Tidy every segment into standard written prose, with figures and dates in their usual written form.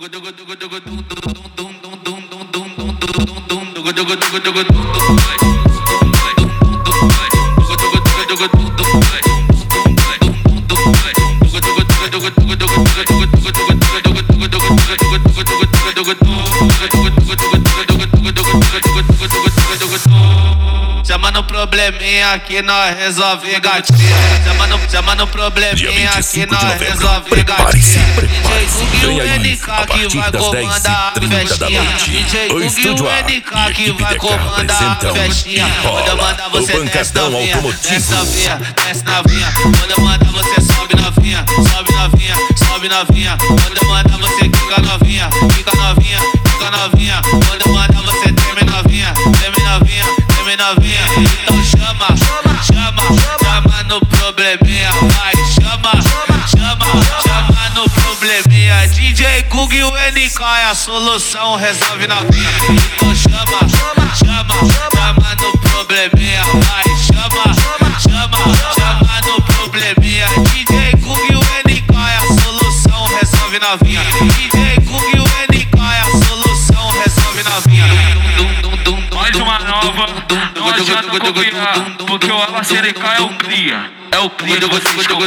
Chama no probleminha que nós resolve gatinha. Chama no probleminha que nós resolve gatinha. DJ Gug e o NK que vai comandar a festinha. DJ Gug e o NK que vai comandar a festinha. Quando eu mandar você desce novinha, desce novinha, desce novinha. Quando eu mandar você sobe novinha, sobe novinha, sobe novinha. Quando eu mandar você fica novinha, fica novinha, fica novinha. Quando eu mandar você treme novinha, treme novinha, treme novinha. Então chama, chama, chama no probleminha. Vai, chama, chama, chama no probleminha. DJ Gug e o NK é a solução, resolve novinha. Então chama, chama, chama no probleminha. Vai, chama, chama, chama no probleminha. DJ Gug e o NK é a solução, resolve novinha. DJ Gug e o NK é a solução, resolve novinha. Mais uma nova, não adianta copiar, porque o Alacereca é o cria. É o cria que você escuta.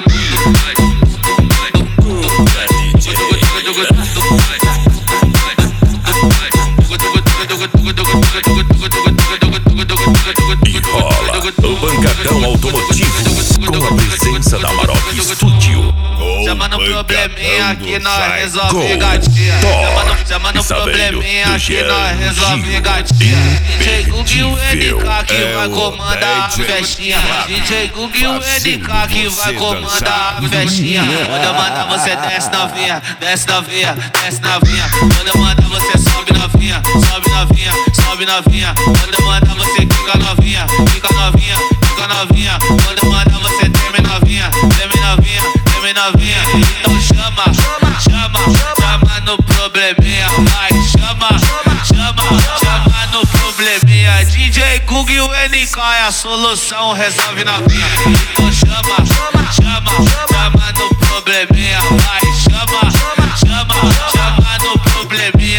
E rola o Pancadão Automotivo com a presença da Maroc Studio. Chama no probleminha que nós resolve gatinha. Chama no probleminha que nós resolve gatinha. DJ Gug e o NK que vai comandar a festinha. DJ Gug e o NK que vai comandar a festinha. Quando eu mandar você desce novinha, desce novinha, desce novinha. Quando eu mandar você sobe novinha, sobe novinha, sobe novinha. Quando eu mandar você fica novinha, fica novinha, fica novinha. Quando eu mandar você treme novinha, treme novinha, treme novinha. Então chama, chama, chama no probleminha. Vai, chama, chama, chama no probleminha. DJ Gug e o NK é a solução, resolve novinha. Então chama, chama, chama no probleminha. Vai, chama, chama, chama no probleminha.